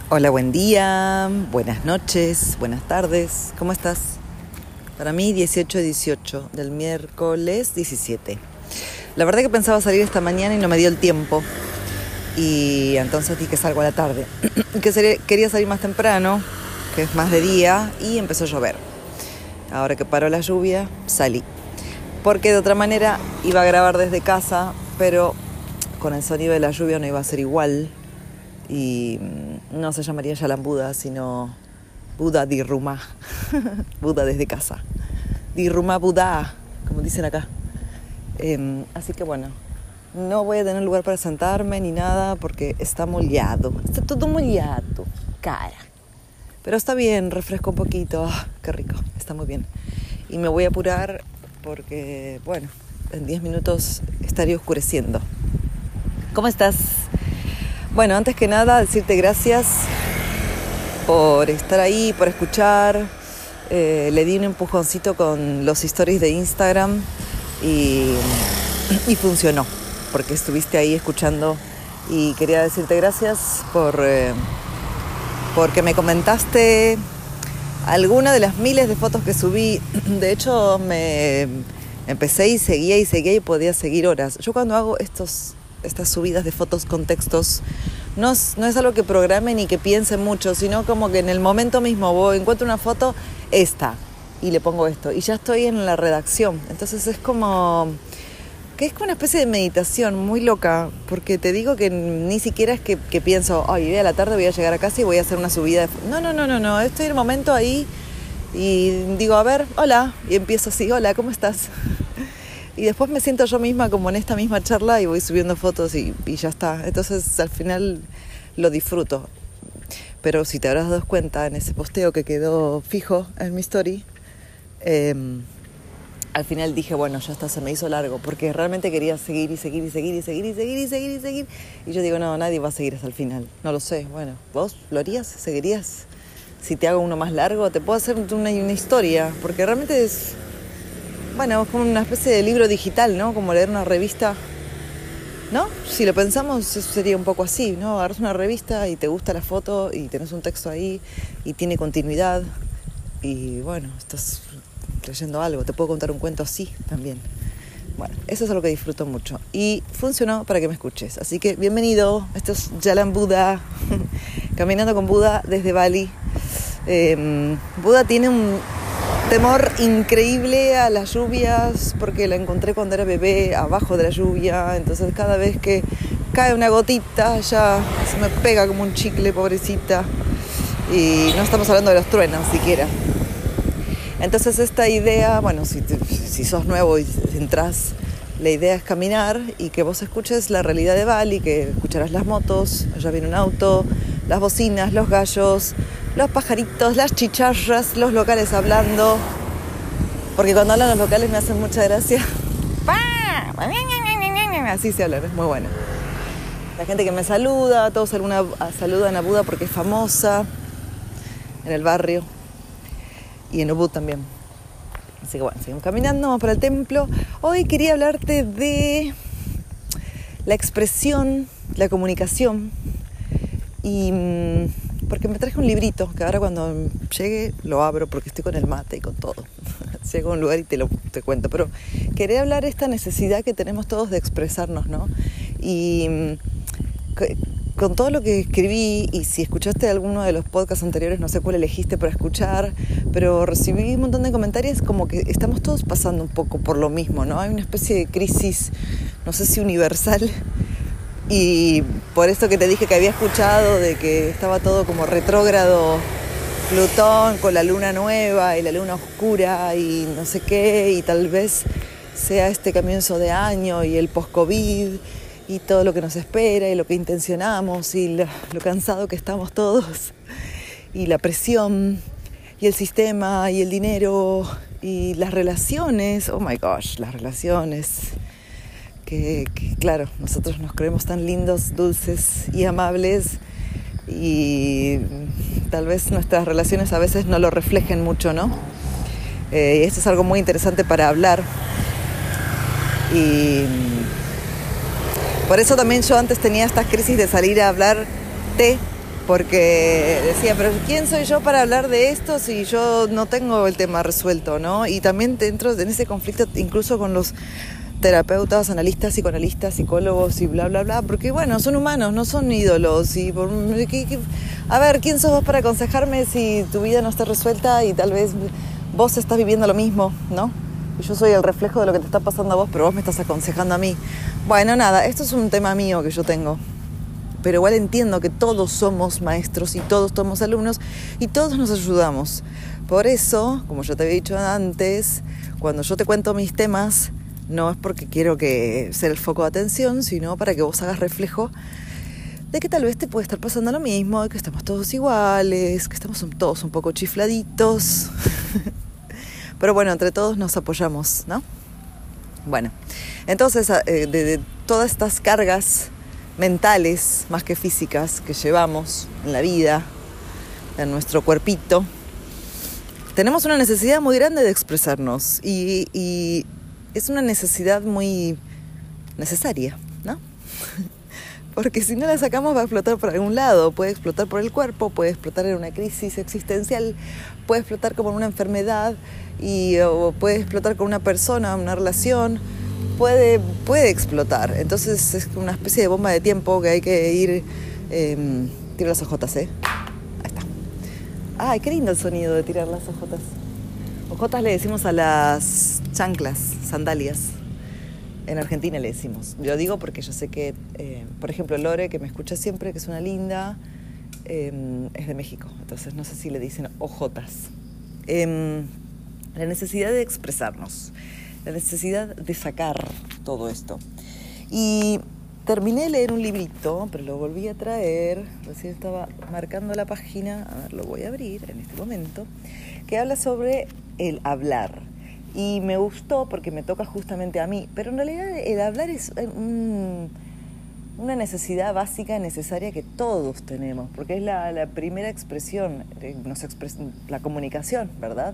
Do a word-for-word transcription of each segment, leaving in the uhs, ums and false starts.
Hola, buen día, buenas noches, buenas tardes, ¿cómo estás? Para mí dieciocho dieciocho del miércoles diecisiete. La verdad que pensaba salir esta mañana y no me dio el tiempo y entonces dije que salgo a la tarde. que sería, quería salir más temprano, que es más de día, y empezó a llover. Ahora que paró la lluvia, salí. Porque de otra manera iba a grabar desde casa, pero con el sonido de la lluvia no iba a ser igual. Y no se llamaría Jalan Buda, sino Buda di Rumah. Buda desde casa. Di Rumah Buda, como dicen acá. Eh, así que bueno, no voy a tener lugar para sentarme ni nada porque está mollado. Está todo mollado, cara. Pero está bien, refresco un poquito. Ah, qué rico, está muy bien. Y me voy a apurar porque, bueno, en diez minutos estaría oscureciendo. ¿Cómo estás? Bueno, antes que nada, decirte gracias por estar ahí, por escuchar. Eh, le di un empujoncito con los stories de Instagram y, y funcionó, porque estuviste ahí escuchando y quería decirte gracias por eh, porque me comentaste alguna de las miles de fotos que subí. De hecho, me empecé y seguía y seguía y podía seguir horas. Yo cuando hago estos... estas subidas de fotos con textos, no es, no es algo que programe ni que piense mucho, sino como que en el momento mismo voy, encuentro una foto, esta, y le pongo esto, y ya estoy en la redacción. Entonces es como, que es como una especie de meditación muy loca, porque te digo que ni siquiera es que, que pienso, ay, a la tarde voy a llegar a casa y voy a hacer una subida de fotos. No, no, no, no, no, estoy en el momento ahí, y digo, a ver, hola, y empiezo así, hola, ¿cómo estás? Y después me siento yo misma como en esta misma charla y voy subiendo fotos y, y ya está. Entonces al final lo disfruto. Pero si te habrás dado cuenta en ese posteo que quedó fijo en mi story, eh, al final dije, bueno, ya está, se me hizo largo. Porque realmente quería seguir y seguir y seguir y seguir y seguir y seguir y seguir. Y yo digo, no, nadie va a seguir hasta el final. No lo sé. Bueno, ¿vos lo harías? ¿Seguirías? Si te hago uno más largo, te puedo hacer una, una historia. Porque realmente es... Bueno, es como una especie de libro digital, ¿no? Como leer una revista, ¿no? Si lo pensamos, eso sería un poco así, ¿no? Agarras una revista y te gusta la foto y tenés un texto ahí y tiene continuidad y, bueno, estás leyendo algo. Te puedo contar un cuento así también. Bueno, eso es algo que disfruto mucho y funcionó para que me escuches. Así que, bienvenido. Esto es Jalan Buda, caminando con Buda desde Bali. Eh, Buda tiene un... temor increíble a las lluvias porque la encontré cuando era bebé abajo de la lluvia, entonces cada vez que cae una gotita ya se me pega como un chicle, pobrecita, y no estamos hablando de los truenos siquiera. Entonces esta idea, bueno, si, te, si sos nuevo y entras, la idea es caminar y que vos escuches la realidad de Bali, que escucharás las motos, allá viene un auto, las bocinas, los gallos, los pajaritos, las chicharras, los locales hablando. Porque cuando hablan los locales me hacen mucha gracia. Así se hablan, es muy bueno. La gente que me saluda, todos alguna, saludan a Buda porque es famosa en el barrio. Y en Ubud también. Así que bueno, seguimos caminando, vamos para el templo. Hoy quería hablarte de la expresión, la comunicación. Y... porque me traje un librito que ahora cuando llegue lo abro porque estoy con el mate y con todo. Llego a un lugar y te lo te cuento. Pero quería hablar de esta necesidad que tenemos todos de expresarnos, ¿no? Y con todo lo que escribí, y si escuchaste alguno de los podcasts anteriores, no sé cuál elegiste para escuchar, pero recibí un montón de comentarios como que estamos todos pasando un poco por lo mismo, ¿no? Hay una especie de crisis, no sé si universal. Y por eso que te dije que había escuchado de que estaba todo como retrógrado, Plutón con la luna nueva y la luna oscura y no sé qué, y tal vez sea este comienzo de año y el post-COVID y todo lo que nos espera y lo que intencionamos y lo, lo cansado que estamos todos y la presión y el sistema y el dinero y las relaciones, oh my gosh, las relaciones... Que, que claro, nosotros nos creemos tan lindos, dulces y amables y tal vez nuestras relaciones a veces no lo reflejen mucho, ¿no? Eh, esto es algo muy interesante para hablar y por eso también yo antes tenía estas crisis de salir a hablarte porque decía, pero ¿quién soy yo para hablar de esto si yo no tengo el tema resuelto, ¿no? Y también dentro de ese conflicto incluso con los terapeutas, analistas, psicoanalistas, psicólogos y bla, bla, bla, porque bueno, son humanos, no son ídolos. Y por, ¿qué, qué? A ver, ¿quién sos vos para aconsejarme si tu vida no está resuelta y tal vez vos estás viviendo lo mismo, ¿no? Y yo soy el reflejo de lo que te está pasando a vos, pero vos me estás aconsejando a mí. Bueno, nada, esto es un tema mío que yo tengo. Pero igual entiendo que todos somos maestros y todos somos alumnos y todos nos ayudamos. Por eso, como yo te había dicho antes, cuando yo te cuento mis temas, no es porque quiero que sea el foco de atención, sino para que vos hagas reflejo de que tal vez te puede estar pasando lo mismo, de que estamos todos iguales, que estamos todos un poco chifladitos. Pero bueno, entre todos nos apoyamos, ¿no? Bueno, entonces de, de todas estas cargas mentales, más que físicas, que llevamos en la vida, en nuestro cuerpito, tenemos una necesidad muy grande de expresarnos y, y es una necesidad muy necesaria, ¿no? Porque si no la sacamos va a explotar por algún lado, puede explotar por el cuerpo, puede explotar en una crisis existencial, puede explotar como en una enfermedad y, o puede explotar con una persona, una relación. Puede, puede explotar. Entonces es una especie de bomba de tiempo que hay que ir... Eh, tirar las ojotas, ¿eh? Ahí está. Ay, qué lindo el sonido de tirar las ojotas. Ojotas le decimos a las chanclas, sandalias. En Argentina le decimos. Yo digo porque yo sé que, eh, por ejemplo, Lore, que me escucha siempre, que es una linda, eh, es de México. Entonces no sé si le dicen ojotas. Eh, la necesidad de expresarnos. La necesidad de sacar todo esto. Y terminé de leer un librito, pero lo volví a traer, recién estaba marcando la página, a ver, lo voy a abrir en este momento, que habla sobre el hablar. Y me gustó porque me toca justamente a mí, pero en realidad el hablar es un, una necesidad básica, necesaria que todos tenemos, porque es la, la primera expresión, nos expres, la comunicación, ¿verdad?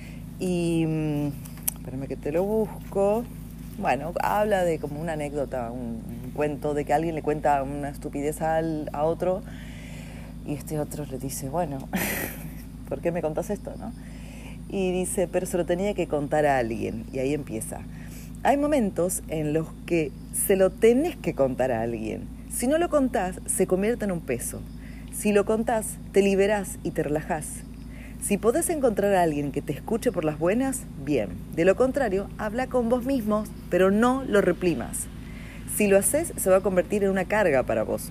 Y... espérame que te lo busco. Bueno, habla de como una anécdota, un, un cuento de que alguien le cuenta una estupidez al, a otro y este otro le dice, bueno, ¿por qué me contás esto, no? Y dice, pero se lo tenía que contar a alguien. Y ahí empieza. Hay momentos en los que se lo tenés que contar a alguien. Si no lo contás, se convierte en un peso. Si lo contás, te liberás y te relajás. Si podés encontrar a alguien que te escuche por las buenas, bien. De lo contrario, habla con vos mismo, pero no lo reprimas. Si lo haces, se va a convertir en una carga para vos.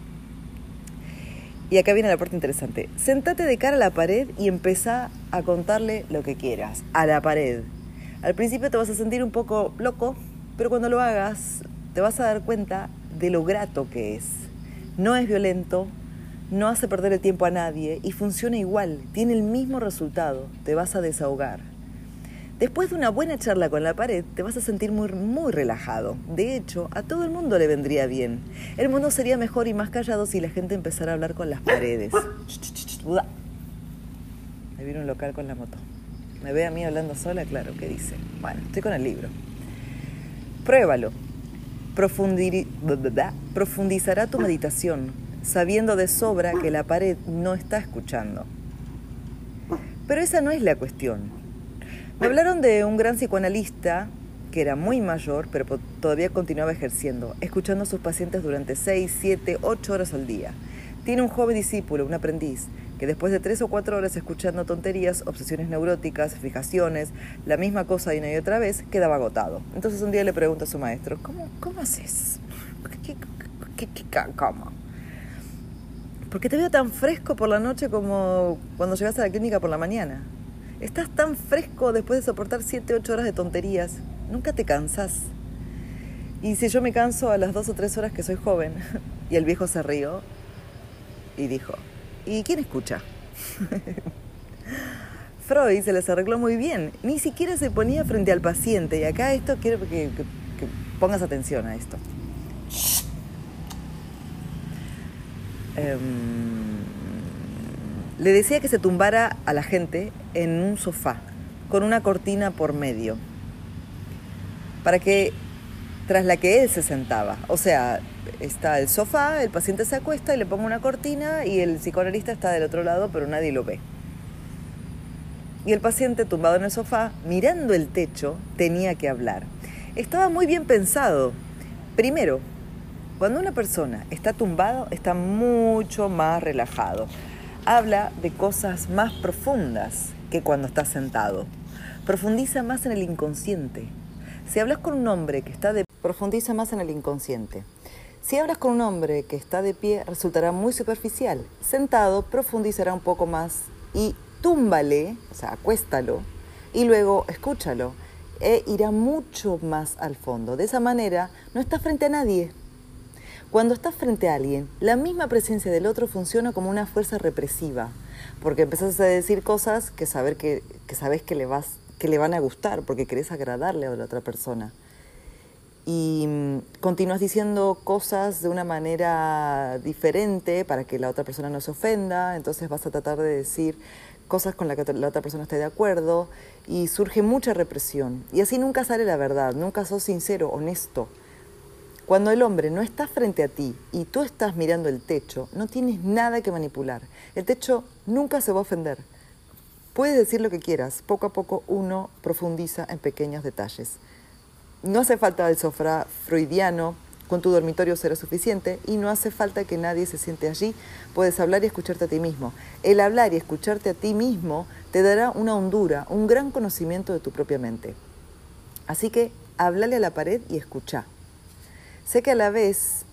Y acá viene la parte interesante. Sentate de cara a la pared y empezá a contarle lo que quieras, a la pared. Al principio te vas a sentir un poco loco, pero cuando lo hagas, te vas a dar cuenta de lo grato que es. No es violento, no hace perder el tiempo a nadie y funciona igual, tiene el mismo resultado, te vas a desahogar. Después de una buena charla con la pared, te vas a sentir muy, muy relajado. De hecho, a todo el mundo le vendría bien. El mundo sería mejor y más callado si la gente empezara a hablar con las paredes. Me viene un local con la moto. ¿Me ve a mí hablando sola? Claro, ¿qué dice? Bueno, estoy con el libro. Pruébalo. Profundir... Profundizará tu meditación, sabiendo de sobra que la pared no está escuchando. Pero esa no es la cuestión. Me hablaron de un gran psicoanalista que era muy mayor, pero todavía continuaba ejerciendo, escuchando a sus pacientes durante seis, siete, ocho horas al día. Tiene un joven discípulo, un aprendiz, que después de tres o cuatro horas escuchando tonterías, obsesiones neuróticas, fijaciones, la misma cosa una y otra vez, quedaba agotado. Entonces un día le pregunta a su maestro, ¿cómo, cómo haces? ¿Qué, qué, qué, qué, ¿Cómo? Porque te veo tan fresco por la noche como cuando llegas a la clínica por la mañana. Estás tan fresco después de soportar siete, ocho horas de tonterías. Nunca te cansás. Y si yo me canso a las dos o tres horas que soy joven. Y el viejo se rió y dijo, ¿y quién escucha? Freud se les arregló muy bien. Ni siquiera se ponía frente al paciente. Y acá esto quiero que, que, que pongas atención a esto. Um, le decía que se tumbara a la gente en un sofá con una cortina por medio para que tras la que él se sentaba, o sea, está el sofá, el paciente se acuesta y le pongo una cortina y el psicoanalista está del otro lado, pero nadie lo ve. Y el paciente, tumbado en el sofá, mirando el techo, tenía que hablar. Estaba muy bien pensado. Primero, cuando una persona está tumbado, está mucho más relajado. Habla de cosas más profundas que cuando está sentado. Profundiza más en el inconsciente. Si hablas con un hombre que está de pie, profundiza más en el inconsciente. Si hablas con un hombre que está de pie, resultará muy superficial. Sentado, profundizará un poco más y túmbale, o sea, acuéstalo, y luego escúchalo. E irá mucho más al fondo. De esa manera, no estás frente a nadie. Cuando estás frente a alguien, la misma presencia del otro funciona como una fuerza represiva, porque empezás a decir cosas que, saber que, que sabes que le, vas, que le van a gustar, porque querés agradarle a la otra persona. Y mmm, continúas diciendo cosas de una manera diferente para que la otra persona no se ofenda, entonces vas a tratar de decir cosas con las que la otra persona esté de acuerdo y surge mucha represión. Y así nunca sale la verdad, nunca sos sincero, honesto. Cuando el hombre no está frente a ti y tú estás mirando el techo, no tienes nada que manipular. El techo nunca se va a ofender. Puedes decir lo que quieras, poco a poco uno profundiza en pequeños detalles. No hace falta el sofá freudiano, con tu dormitorio será suficiente y no hace falta que nadie se siente allí. Puedes hablar y escucharte a ti mismo. El hablar y escucharte a ti mismo te dará una hondura, un gran conocimiento de tu propia mente. Así que háblale a la pared y escucha. Sé que a la vez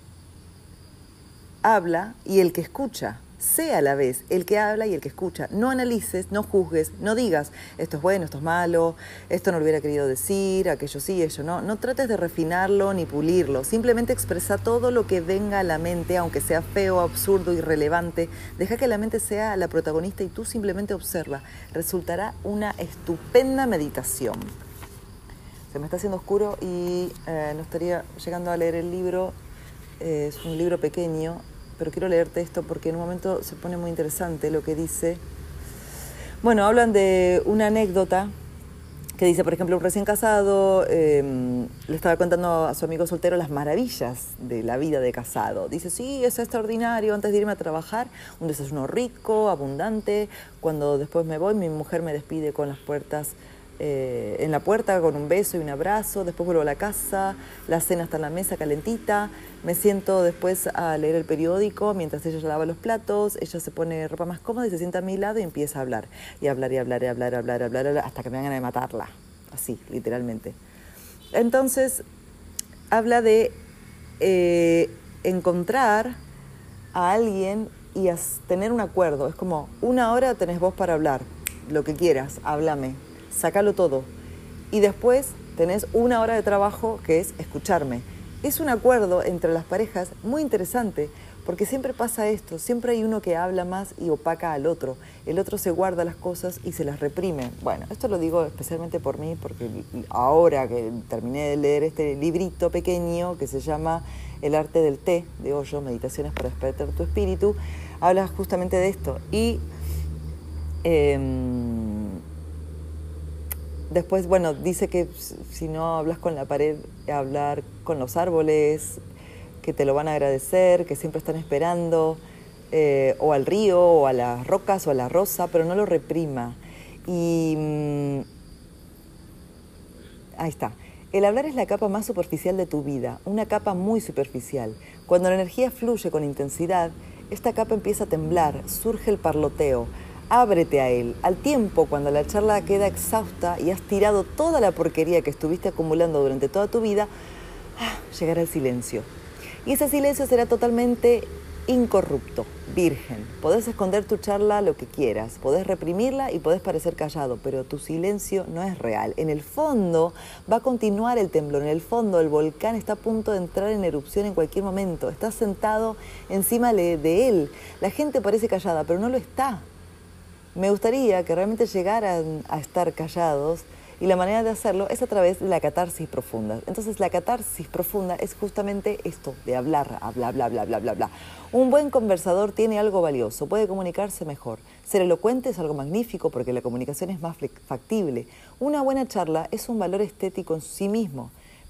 habla y el que escucha. Sé a la vez el que habla y el que escucha. No analices, no juzgues, no digas esto es bueno, esto es malo, esto no lo hubiera querido decir, aquello sí, ello no. No trates de refinarlo ni pulirlo. Simplemente expresa todo lo que venga a la mente, aunque sea feo, absurdo, irrelevante. Deja que la mente sea la protagonista y tú simplemente observa. Resultará una estupenda meditación. Se me está haciendo oscuro y eh, no estaría llegando a leer el libro. Eh, es un libro pequeño, pero quiero leerte esto porque en un momento se pone muy interesante lo que dice. Bueno, hablan de una anécdota que dice, por ejemplo, un recién casado eh, le estaba contando a su amigo soltero las maravillas de la vida de casado. Dice, sí, es extraordinario, antes de irme a trabajar, un desayuno rico, abundante. Cuando después me voy, mi mujer me despide con las puertas Eh, en la puerta con un beso y un abrazo, después vuelvo a la casa, la cena está en la mesa calentita, me siento después a leer el periódico mientras ella lava los platos, ella se pone ropa más cómoda y se sienta a mi lado y empieza a hablar, y hablar y hablar y hablar y hablar, y hablar, y hablar hasta que me dan ganas de matarla, así, literalmente. Entonces, habla de eh, encontrar a alguien y a tener un acuerdo, es como una hora tenés vos para hablar, lo que quieras, háblame. Sácalo todo. Y después tenés una hora de trabajo que es escucharme. Es un acuerdo entre las parejas muy interesante, porque siempre pasa esto, siempre hay uno que habla más y opaca al otro. El otro se guarda las cosas y se las reprime. Bueno, esto lo digo especialmente por mí, porque ahora que terminé de leer este librito pequeño que se llama El arte del té, de Osho, Meditaciones para despertar tu espíritu, habla justamente de esto. Y Eh, Después, bueno, dice que si no hablas con la pared, hablar con los árboles, que te lo van a agradecer, que siempre están esperando, eh, o al río, o a las rocas, o a la rosa, pero no lo reprima. Y mmm, ahí está. El hablar es la capa más superficial de tu vida, una capa muy superficial. Cuando la energía fluye con intensidad, esta capa empieza a temblar, surge el parloteo. Ábrete a él. Al tiempo, cuando la charla queda exhausta y has tirado toda la porquería que estuviste acumulando durante toda tu vida, llegará el silencio. Y ese silencio será totalmente incorrupto, virgen. Podés esconder tu charla lo que quieras, podés reprimirla y podés parecer callado, pero tu silencio no es real. En el fondo va a continuar el temblor, en el fondo el volcán está a punto de entrar en erupción en cualquier momento. Estás sentado encima de él. La gente parece callada, pero no lo está. Me gustaría que realmente llegaran a estar callados y la manera de hacerlo es a través de la catarsis profunda. Entonces la catarsis profunda es justamente esto, de hablar, bla, bla, bla, bla, bla, bla. Un buen conversador tiene algo valioso, puede comunicarse mejor. Ser elocuente es algo magnífico porque la comunicación es más factible. Una buena charla es un valor estético en sí mismo,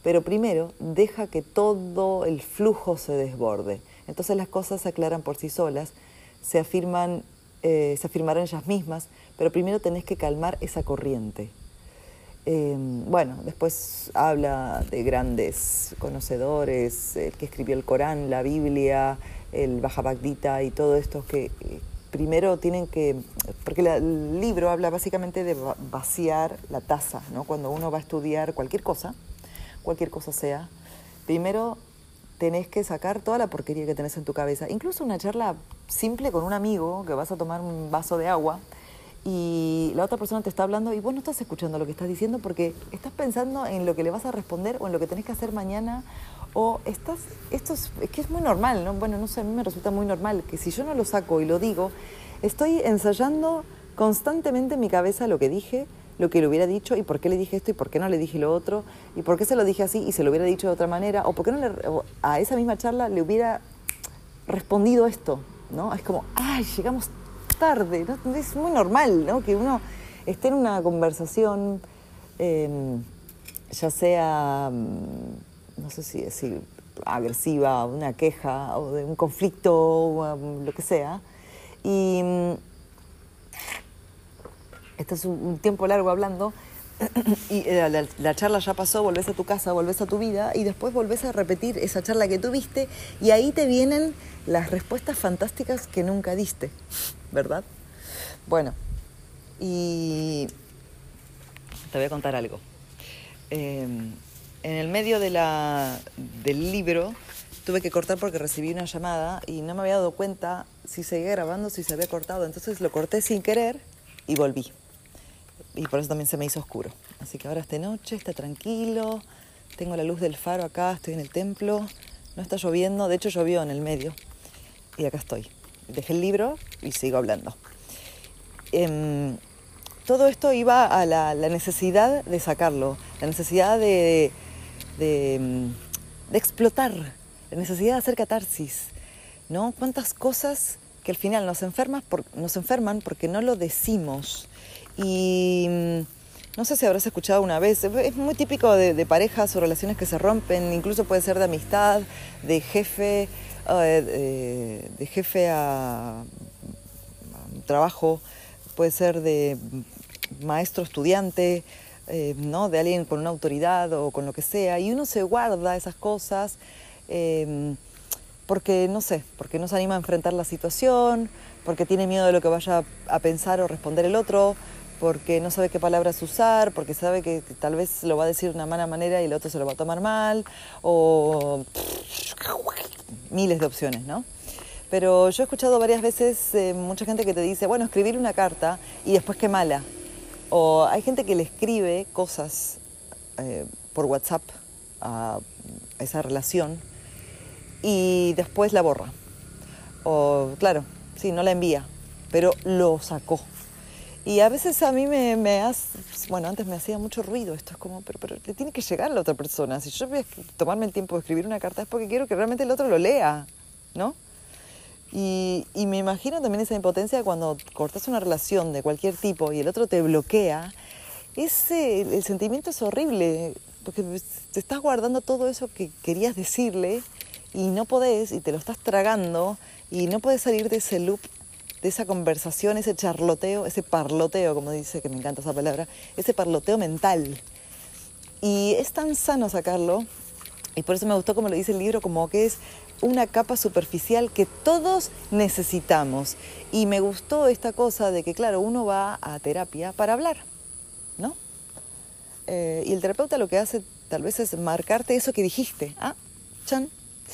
pero primero deja que todo el flujo se desborde. Entonces las cosas se aclaran por sí solas, se afirman, eh, se afirmarán ellas mismas, pero primero tenés que calmar esa corriente. Eh, bueno, después habla de grandes conocedores, el que escribió el Corán, la Biblia, el Bhagavad Gita y todo esto que eh, primero tienen que, porque la, el libro habla básicamente de vaciar la taza, ¿no? Cuando uno va a estudiar cualquier cosa, cualquier cosa sea, primero tenés que sacar toda la porquería que tenés en tu cabeza, incluso una charla simple con un amigo que vas a tomar un vaso de agua y la otra persona te está hablando y vos no estás escuchando lo que estás diciendo porque estás pensando en lo que le vas a responder o en lo que tenés que hacer mañana o estás, esto es, es que es muy normal, ¿no? Bueno, no sé, a mí me resulta muy normal que si yo no lo saco y lo digo, estoy ensayando constantemente en mi cabeza lo que dije, lo que le hubiera dicho y por qué le dije esto y por qué no le dije lo otro y por qué se lo dije así y se lo hubiera dicho de otra manera o por qué no le, o a esa misma charla le hubiera respondido esto, ¿no? Es como, ay, llegamos tarde, ¿no? Es muy normal, ¿no? Que uno esté en una conversación, eh, ya sea, no sé si decir agresiva, una queja o de un conflicto, o lo que sea, y estás un, un tiempo largo hablando y la, la, la charla ya pasó, volvés a tu casa, volvés a tu vida y después volvés a repetir esa charla que tuviste y ahí te vienen las respuestas fantásticas que nunca diste, ¿verdad? Bueno, y te voy a contar algo. Eh, en el medio de la, del libro tuve que cortar porque recibí una llamada y no me había dado cuenta si seguía grabando, si se había cortado, entonces lo corté sin querer y volví. Y por eso también se me hizo oscuro. Así que ahora es de noche, está tranquilo, tengo la luz del faro acá, estoy en el templo, no está lloviendo, de hecho llovió en el medio y acá estoy. Dejé el libro y sigo hablando. Eh, todo esto iba a la, la necesidad de sacarlo, la necesidad de, de, de explotar, la necesidad de hacer catarsis, ¿no? Cuántas cosas que al final nos enferman, por, nos enferman porque no lo decimos. Y no sé si habrás escuchado una vez, es muy típico de, de parejas o relaciones que se rompen, incluso puede ser de amistad, de jefe, uh, de, de jefe a, a trabajo, puede ser de maestro estudiante, eh, ¿no? De alguien con una autoridad o con lo que sea, y uno se guarda esas cosas eh, porque, no sé, porque no se anima a enfrentar la situación, porque tiene miedo de lo que vaya a pensar o responder el otro, porque no sabe qué palabras usar, porque sabe que, que tal vez lo va a decir de una mala manera y el otro se lo va a tomar mal, o miles de opciones, ¿no? Pero yo he escuchado varias veces eh, mucha gente que te dice, bueno, escribir una carta y después qué mala. O hay gente que le escribe cosas eh, por WhatsApp a esa relación y después la borra. O, claro, sí, no la envía, pero lo sacó. Y a veces a mí me, me hace, bueno, antes me hacía mucho ruido, esto es como, pero, pero le tiene que llegar a la otra persona. Si yo voy a tomarme el tiempo de escribir una carta es porque quiero que realmente el otro lo lea, ¿no? Y, y me imagino también esa impotencia cuando cortas una relación de cualquier tipo y el otro te bloquea. Ese, el sentimiento es horrible, porque te estás guardando todo eso que querías decirle y no podés, y te lo estás tragando, y no podés salir de ese loop, de esa conversación, ese charloteo, ese parloteo, como dice, que me encanta esa palabra, ese parloteo mental. Y es tan sano sacarlo, y por eso me gustó como lo dice el libro, como que es una capa superficial que todos necesitamos. Y me gustó esta cosa de que, claro, uno va a terapia para hablar, ¿no? Eh, y el terapeuta lo que hace tal vez es marcarte eso que dijiste. Ah, chan.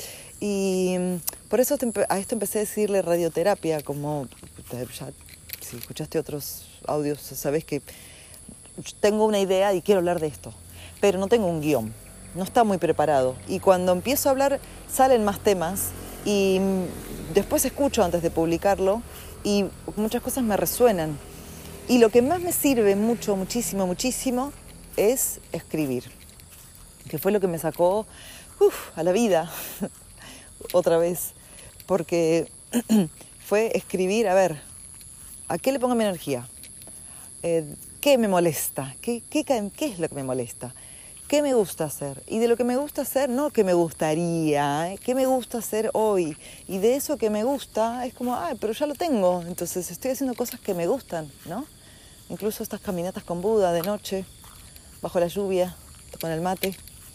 Y por eso a esto empecé a decirle radioterapia, como ya, si escuchaste otros audios, sabes que tengo una idea y quiero hablar de esto, pero no tengo un guión, no está muy preparado. Y cuando empiezo a hablar salen más temas y después escucho antes de publicarlo y muchas cosas me resuenan. Y lo que más me sirve mucho, muchísimo, muchísimo es escribir, que fue lo que me sacó uf, a la vida. Otra vez, porque fue escribir, a ver, ¿a qué le pongo mi energía? Eh, ¿Qué me molesta? ¿Qué, qué, ¿Qué es lo que me molesta? ¿qué me gusta hacer? Y de lo que me gusta hacer, no que me gustaría, ¿eh? ¿Qué me gusta hacer hoy? Y de eso que me gusta, es como, ay, pero ya lo tengo, entonces estoy haciendo cosas que me gustan, ¿no? Incluso estas caminatas con Buda de noche, bajo la lluvia, con el mate.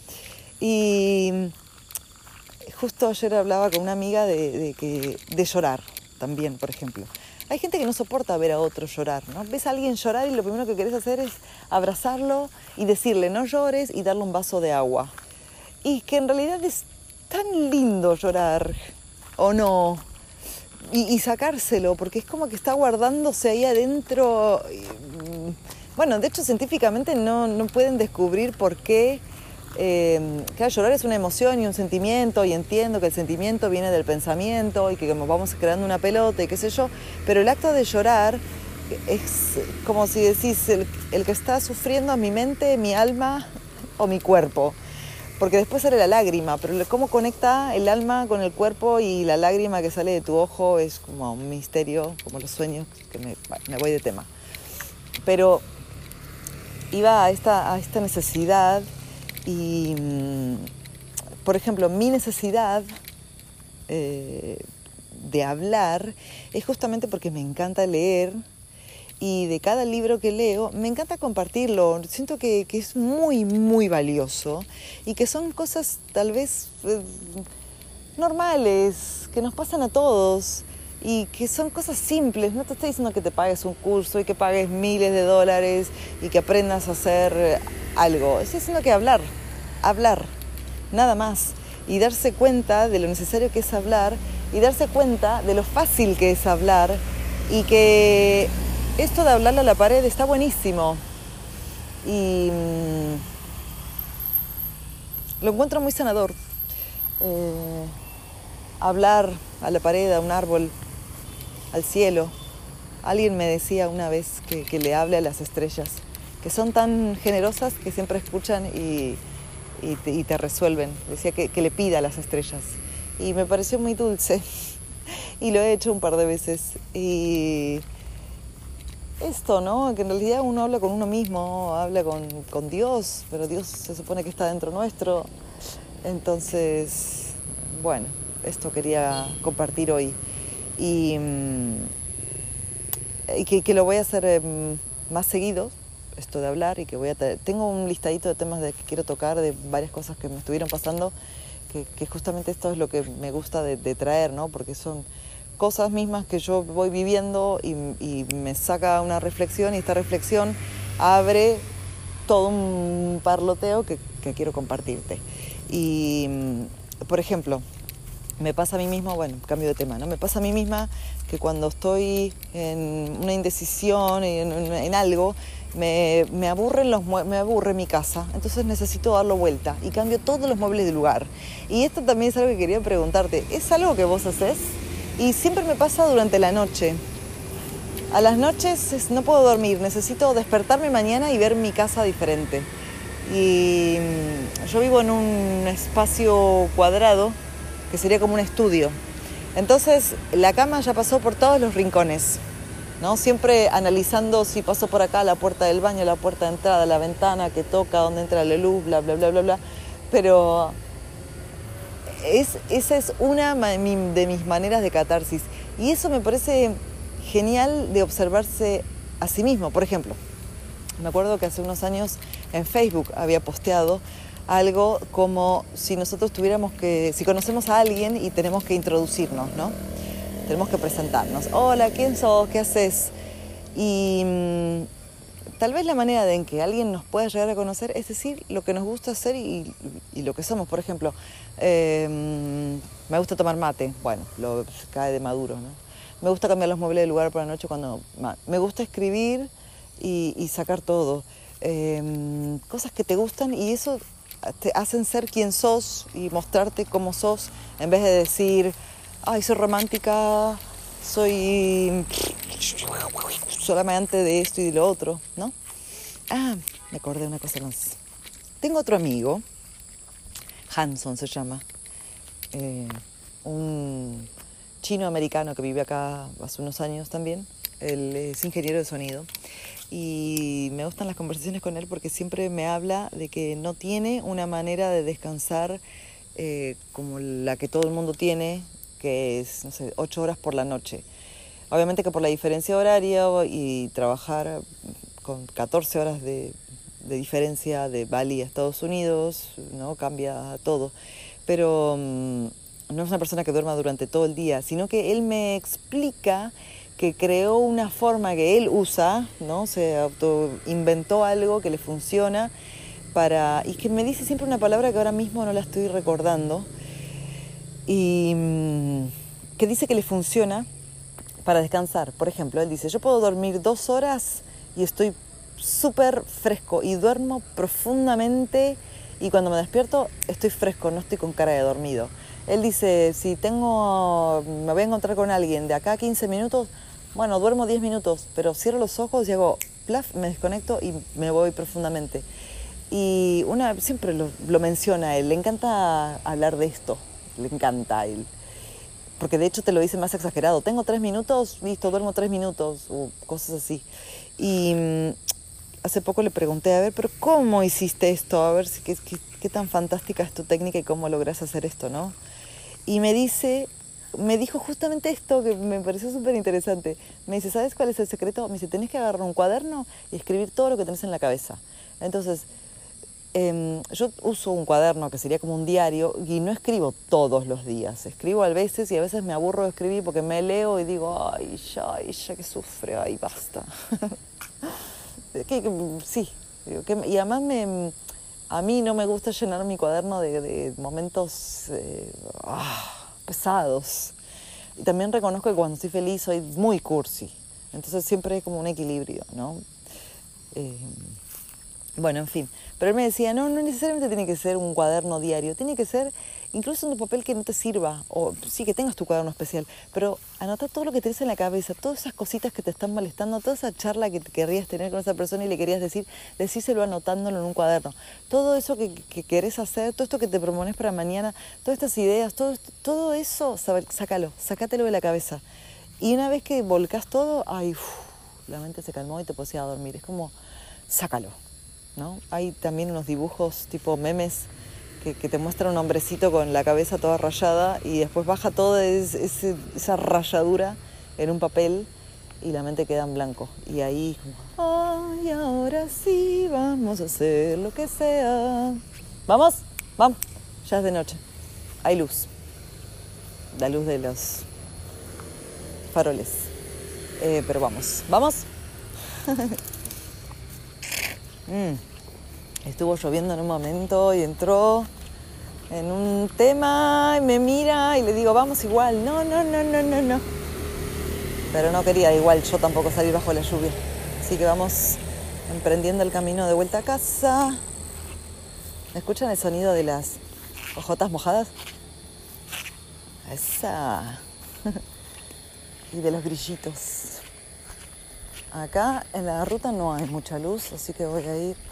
Y justo ayer hablaba con una amiga de, de, que, de llorar también, por ejemplo. Hay gente que no soporta ver a otro llorar, ¿no? Ves a alguien llorar y lo primero que querés hacer es abrazarlo y decirle no llores y darle un vaso de agua. Y que en realidad es tan lindo llorar, ¿o no? Y, y sacárselo, porque es como que está guardándose ahí adentro. Bueno, de hecho científicamente no, no pueden descubrir por qué. Eh, claro, llorar es una emoción y un sentimiento, y entiendo que el sentimiento viene del pensamiento y que como vamos creando una pelota y qué sé yo, pero el acto de llorar es como si decís, el, el que está sufriendo es mi mente, mi alma o mi cuerpo, porque después sale la lágrima, pero cómo conecta el alma con el cuerpo y la lágrima que sale de tu ojo es como un misterio, como los sueños, que me, me voy de tema. Pero iba a esta, a esta necesidad. Y, por ejemplo, mi necesidad eh, de hablar es justamente porque me encanta leer y de cada libro que leo me encanta compartirlo. Siento que, que es muy, muy valioso y que son cosas tal vez eh, normales, que nos pasan a todos y que son cosas simples. No te estoy diciendo que te pagues un curso y que pagues miles de dólares y que aprendas a hacer algo. Estoy diciendo que hablar, hablar, nada más. Y darse cuenta de lo necesario que es hablar y darse cuenta de lo fácil que es hablar y que esto de hablarle a la pared está buenísimo. Y mmm, lo encuentro muy sanador. Eh, hablar a la pared, a un árbol, al cielo. Alguien me decía una vez que, que le hable a las estrellas, que son tan generosas que siempre escuchan y, y, te, y te resuelven. Decía que, que le pida a las estrellas. Y me pareció muy dulce. Y lo he hecho un par de veces. Y esto, ¿no? Que en realidad uno habla con uno mismo, habla con, con Dios, pero Dios se supone que está dentro nuestro. Entonces, bueno, esto quería compartir hoy. Y, y que, que lo voy a hacer eh, más seguido, esto de hablar, y que voy a tener, tengo un listadito de temas de que quiero tocar, de varias cosas que me estuvieron pasando, que, que justamente esto es lo que me gusta de, de traer, ¿no? Porque son cosas mismas que yo voy viviendo y, y me saca una reflexión, y esta reflexión abre todo un parloteo que, que quiero compartirte. Y, por ejemplo, me pasa a mí misma, bueno, cambio de tema, ¿no? Me pasa a mí misma que cuando estoy en una indecisión, en, en, en algo, me, me, aburren los mue- me aburre mi casa, entonces necesito darlo vuelta y cambio todos los muebles de lugar. Y esto también es algo que quería preguntarte, ¿es algo que vos haces? Y siempre me pasa durante la noche. A las noches es, no puedo dormir, necesito despertarme mañana y ver mi casa diferente. Y yo vivo en un espacio cuadrado que sería como un estudio. Entonces la cama ya pasó por todos los rincones, ¿no? Siempre analizando si pasó por acá, la puerta del baño, la puerta de entrada, la ventana que toca, dónde entra la luz, bla, bla, bla, bla, bla. Pero es, esa es una de mis maneras de catarsis. Y eso me parece genial de observarse a sí mismo. Por ejemplo, me acuerdo que hace unos años en Facebook había posteado algo como si nosotros tuviéramos que, si conocemos a alguien y tenemos que introducirnos, ¿no? Tenemos que presentarnos. Hola, ¿quién sos? ¿Qué haces? Y mmm, tal vez la manera de en que alguien nos pueda llegar a conocer es decir lo que nos gusta hacer y, y, y lo que somos. Por ejemplo, eh, me gusta tomar mate. Bueno, lo cae de maduro, ¿no? Me gusta cambiar los muebles de lugar por la noche cuando... Me gusta escribir y, y sacar todo. Eh, cosas que te gustan y eso te hacen ser quien sos y mostrarte cómo sos, en vez de decir, ay, soy romántica, soy solamente de esto y de lo otro, ¿no? Ah, me acordé de una cosa más. Tengo otro amigo, Hanson se llama, eh, un chino-americano que vive acá hace unos años también. Él es ingeniero de sonido y me gustan las conversaciones con él porque siempre me habla de que no tiene una manera de descansar eh, como la que todo el mundo tiene, que es, no sé, ocho horas por la noche. Obviamente que por la diferencia horaria y trabajar con catorce horas de, de diferencia de Bali a Estados Unidos, ¿no? Cambia todo. Pero um, no es una persona que duerma durante todo el día, sino que él me explica que creó una forma que él usa, ¿no? Se autoinventó algo que le funciona para... Y que me dice siempre una palabra que ahora mismo no la estoy recordando, y um, que dice que le funciona para descansar. Por ejemplo, él dice, yo puedo dormir dos horas y estoy súper fresco y duermo profundamente y cuando me despierto estoy fresco, no estoy con cara de dormido. Él dice, si tengo, me voy a encontrar con alguien de acá a quince minutos, bueno, duermo diez minutos, pero cierro los ojos y hago plaf, me desconecto y me voy profundamente. Y una siempre lo, lo menciona él, le encanta hablar de esto, le encanta a él. Porque de hecho te lo dice más exagerado. Tengo tres minutos, listo, duermo tres minutos, o cosas así. Y mmm, hace poco le pregunté, a ver, pero ¿cómo hiciste esto? A ver, ¿qué, qué, qué tan fantástica es tu técnica y cómo logras hacer esto, ¿no? Y me dice, me dijo justamente esto que me pareció súper interesante. Me dice, ¿sabes cuál es el secreto? Me dice, tenés que agarrar un cuaderno y escribir todo lo que tenés en la cabeza. Entonces, eh, yo uso un cuaderno que sería como un diario y no escribo todos los días. Escribo a veces y a veces me aburro de escribir porque me leo y digo, ay, ya, ay, ya que sufre, ay, basta. que, que, sí, que, y además me... A mí no me gusta llenar mi cuaderno de, de momentos eh, ah, pesados. Y también reconozco que cuando estoy feliz soy muy cursi. Entonces siempre es como un equilibrio, ¿no? Eh, bueno, en fin. Pero él me decía, no, no necesariamente tiene que ser un cuaderno diario. Tiene que ser incluso un papel que no te sirva. O sí, que tengas tu cuaderno especial. Pero anota todo lo que tenés en la cabeza, todas esas cositas que te están molestando, toda esa charla que querrías tener con esa persona y le querías decir, decíselo anotándolo en un cuaderno. Todo eso que, que querés hacer, todo esto que te propones para mañana, todas estas ideas, todo, todo eso, sácalo, sácatelo de la cabeza. Y una vez que volcás todo, ay, uf, la mente se calmó y te podés ir a dormir. Es como, sácalo, ¿no? Hay también unos dibujos tipo memes que, que te muestran un hombrecito con la cabeza toda rayada y después baja toda ese, ese, esa rayadura en un papel y la mente queda en blanco. Y ahí, como, ay, ahora sí, vamos a hacer lo que sea. ¿Vamos? Vamos. Ya es de noche. Hay luz. La luz de los faroles. Eh, pero vamos. ¿Vamos? mm. Estuvo lloviendo en un momento y entró en un tema y me mira y le digo, vamos igual. No, no, no, no, no, no. Pero no quería igual yo tampoco salir bajo la lluvia. Así que vamos emprendiendo el camino de vuelta a casa. ¿Escuchan el sonido de las hojotas mojadas? Esa. Y de los grillitos. Acá en la ruta no hay mucha luz, así que voy a ir.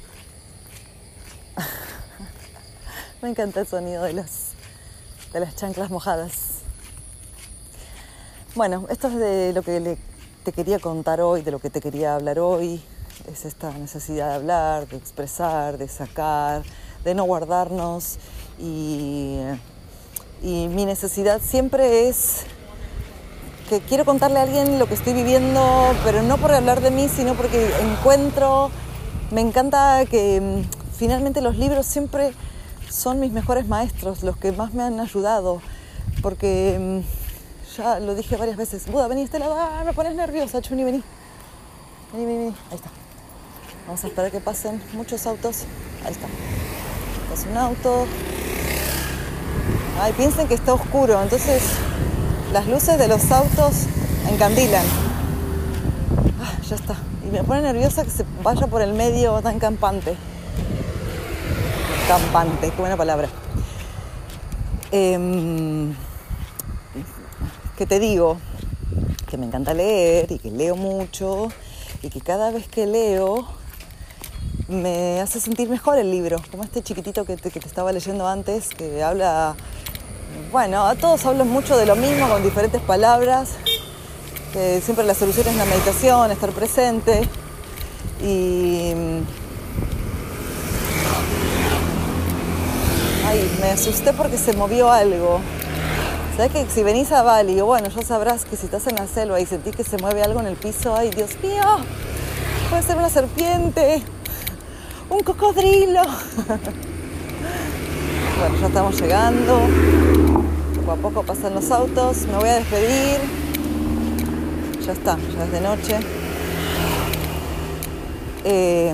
Me encanta el sonido de las, de las chanclas mojadas. Bueno, esto es de lo que le, te quería contar hoy, de lo que te quería hablar hoy. Es esta necesidad de hablar, de expresar, de sacar, de no guardarnos. Y, y mi necesidad siempre es que quiero contarle a alguien lo que estoy viviendo, pero no por hablar de mí, sino porque encuentro, me encanta que finalmente los libros siempre son mis mejores maestros, los que más me han ayudado, porque ya lo dije varias veces, Buda, vení, Estela, ah, me pones nerviosa, Chuni, vení. Vení, vení, vení, ahí está. Vamos a esperar que pasen muchos autos, ahí está. Pasa un auto. Ay, piensen que está oscuro, entonces las luces de los autos encandilan. Ah, ya está. Y me pone nerviosa que se vaya por el medio tan campante. Campante, qué buena palabra. Eh, que te digo que me encanta leer y que leo mucho y que cada vez que leo me hace sentir mejor el libro, como este chiquitito que te, que te estaba leyendo antes, que habla bueno, a todos hablo mucho de lo mismo con diferentes palabras, que siempre la solución es la meditación, estar presente y... Ay, me asusté porque se movió algo. ¿Sabes que si venís a Bali, bueno, ya sabrás que si estás en la selva y sentís que se mueve algo en el piso, ay, Dios mío, puede ser una serpiente, un cocodrilo. Bueno, ya estamos llegando, poco a poco pasan los autos, me voy a despedir, ya está, ya es de noche. Eh,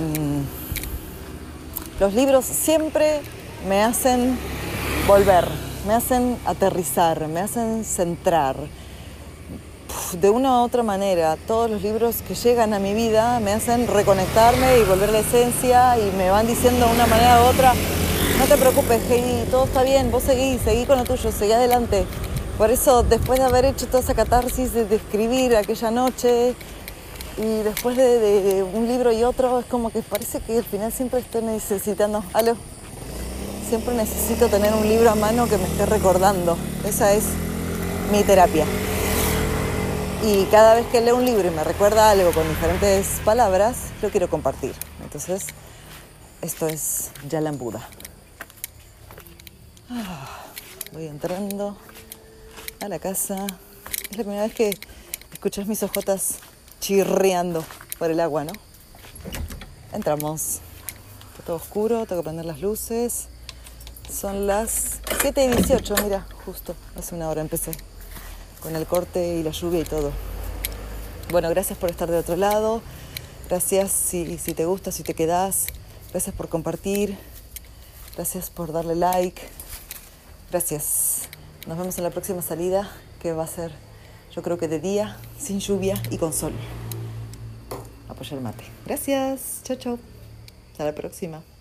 los libros siempre me hacen volver, me hacen aterrizar, me hacen centrar. De una u otra manera, todos los libros que llegan a mi vida me hacen reconectarme y volver a la esencia y me van diciendo de una manera u otra: no te preocupes, Heidi, todo está bien, vos seguí, seguí con lo tuyo, seguí adelante. Por eso, después de haber hecho toda esa catarsis de, de escribir aquella noche y después de, de, de un libro y otro, es como que parece que al final siempre estoy necesitando, aló, siempre necesito tener un libro a mano que me esté recordando. Esa es mi terapia. Y cada vez que leo un libro y me recuerda algo con diferentes palabras, lo quiero compartir. Entonces, esto es Jalan Buda. Voy entrando a la casa. Es la primera vez que escuchas mis ojotas chirriando por el agua, ¿no? Entramos. Está todo oscuro, tengo que prender las luces. Son las siete y dieciocho, mira, justo hace una hora empecé con el corte y la lluvia y todo. Bueno, gracias por estar de otro lado. Gracias si, si te gusta, si te quedás. Gracias por compartir. Gracias por darle like. Gracias. Nos vemos en la próxima salida, que va a ser, yo creo que de día, sin lluvia y con sol. Apoyar el mate. Gracias. Chao, chao. Hasta la próxima.